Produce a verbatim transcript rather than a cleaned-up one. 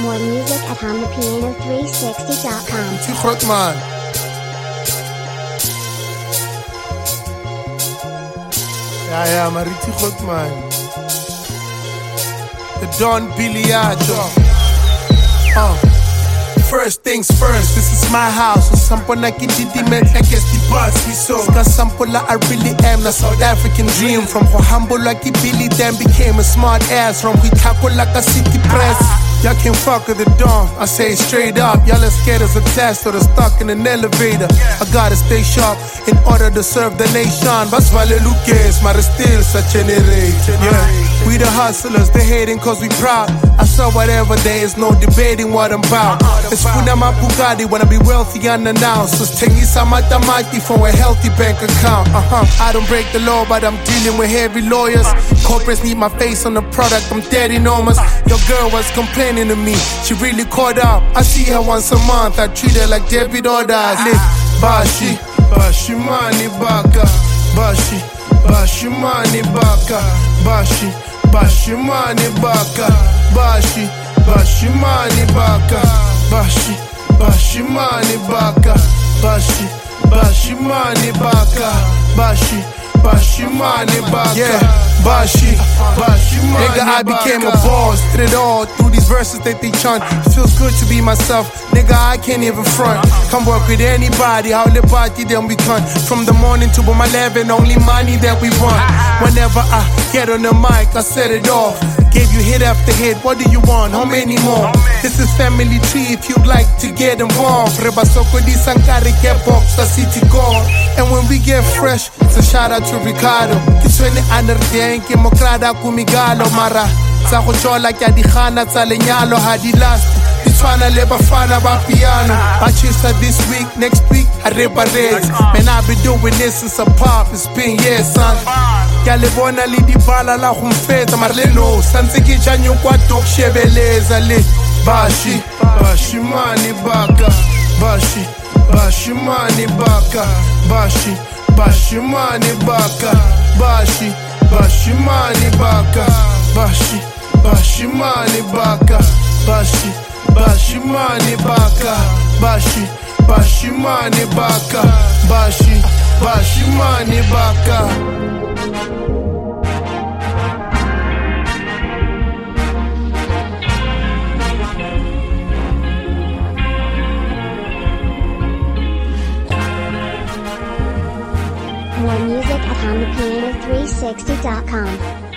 More music at hum the piano three sixty dot com. في خرطمان يا يا مريتي خرطمان The Don Biliacho. uh. First things first, this is my house. Sample na kititi met, I guess the buzz we saw. Cause sample I really am the South African dream. From how humble like Billy then became a smart ass. From we tackle like a city press. Y'all can't fuck with the dawn, I say it straight up. Y'all are scared as a test or stuck in an elevator. I gotta stay sharp in order to serve the nation. But Vale Lucas, but still such an narrator. Yeah, we the hustlers, they hating cause we proud. I saw whatever, there is no debating what I'm about. It's Funa my Bugatti, wanna be wealthy unannounced. So Tengisa Matamati for a healthy bank account. Uh-huh. I don't break the law, but I'm dealing with heavy lawyers. Corporates need my face on the product, I'm dead enormous. Your girl was complaining to me, she really caught up. I see her once a month, I treat her like debit orders. Bashi, Bashi Mani Baka, Bashi, Bashi Mani Baka, Bashi, Bashi Mani Baka, Bashi, Bashi Mani Baka, Bashi, Bashi Mani Baka, Bashi, Bashi Mani Baka, Bashi, Bashi Mani Baka. Yeah, Bashi, Bashi Mani Nigga, I became a boss, did it all through these verses that they chant. It feels good to be myself, nigga, I can't even front. Come work with anybody, how the party then we come. From the morning to my eleven, only money that we want. Whenever I get on the mic, I set it off. Gave you hit after hit, what do you want? How many more? This is family tree if you'd like to get involved. Reba Soko di Sankari get box, the city gone. And when we get fresh, it's a shout out to Ricardo. Kiswene anerdenke mokrada kumigalo mara. Sa go chola kya di khana tsa lenyalo ha di last. Itshwana le bafana ba piano. I chisa this week, next week I reba reds. Man, I've been doing this since a pop, it's been years, son. Kya le bona le di bala la go mfeta mar le no santse ke janyo kwa dok shebeleza le. Bashi, Bashi Mani Baka, Bashi, Bashi Mani Baka, Bashi, Bashi Mani Baka, Bashi, Bashi Mani Baka, Bashi, Bashi Mani Baka, Bashi, Bashi Mani Baka, Bashi, Bashi Mani Baka, Bashi, Bashi Mani Baka. More music at hum the piano three sixty dot com.